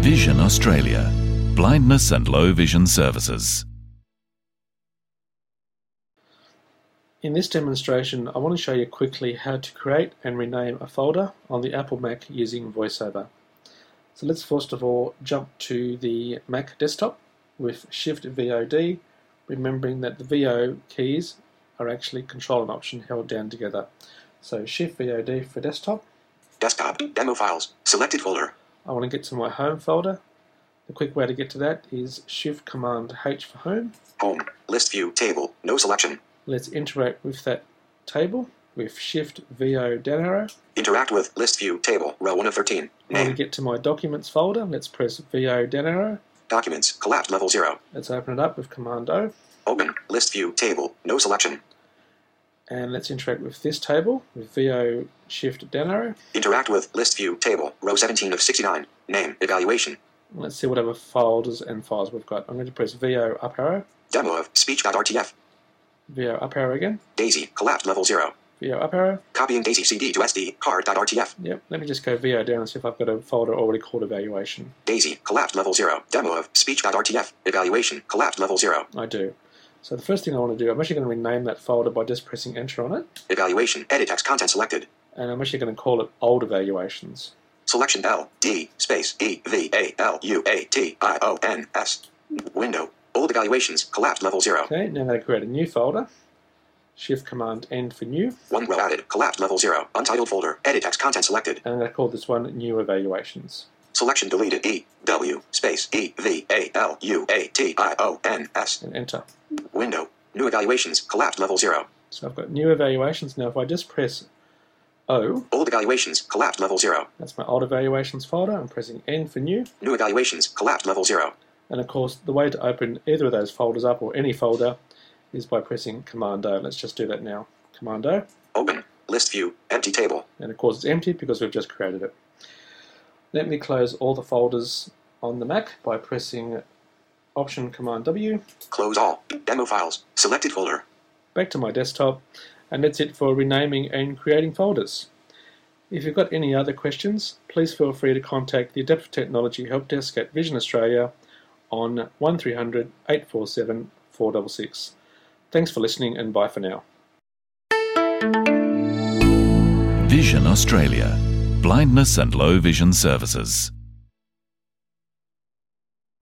Vision Australia. Blindness and low vision services. In this demonstration, I want to show you quickly how to create and rename a folder on the Apple Mac using VoiceOver. So let's first of all jump to the Mac desktop with Shift-VOD, remembering that the VO keys are actually Control and Option held down together. So Shift-VOD for desktop. Desktop, demo files, selected folder. I want to get to my home folder. The quick way to get to that is Shift-Command-H for home. Home, list view, table, no selection. Let's interact with that table with Shift-VO down arrow. Interact with list view, table, row 1 of 13. I want to Name, get to my Documents folder. Let's press VO down arrow. documents, collapsed level 0. Let's open it up with Command-O. Open, list view, table, no selection. And let's interact with this table with VO Shift down arrow. Interact with list view, table, row 17 of 69. Name, evaluation. Let's see whatever folders and files we've got. I'm going to press VO up arrow. Demo of speech.rtf. VO up arrow again. Daisy, collapsed level 0. VO up arrow. Copying Daisy CD to SD card.rtf. Yep, let me just go VO down and see if I've got a folder already called evaluation. Daisy, collapsed level 0. Demo of speech.rtf. Evaluation, collapsed level 0. I do. So the first thing I want to do, I'm actually going to rename that folder by just pressing enter on it. Evaluation, edit text content selected. And I'm actually going to call it Old Evaluations. Selection L, D, space, E, V, A, L, U, A, T, I, O, N, S. Window, old evaluations, collapsed level 0. Okay, now I'm going to create a new folder. Shift-Command-N for new. One row added, collapsed level 0. Untitled folder, edit text content selected. And I'm going to call this one New Evaluations. Selection deleted, E, W, space, E, V, A, L, U, A, T, I, O, N, S. And enter. Window, new evaluations, collapsed level 0. So I've got New Evaluations. Now if I just press O, Old evaluations, collapsed level 0. that's my Old Evaluations folder. I'm pressing N for new. New evaluations, collapsed level 0. And of course, the way to open either of those folders up or any folder is by pressing Command-O. Let's just do that now. Command-O. Open, list view, empty table. And of course it's empty because we've just created it. Let me close all the folders on the Mac by pressing Option Command W. Close all, demo files, selected folder. Back to my desktop. And that's it for renaming and creating folders. If you've got any other questions, please feel free to contact the Adaptive Technology Help Desk at Vision Australia on 1300 847 466. Thanks for listening and bye for now. Vision Australia. Blindness and low vision services.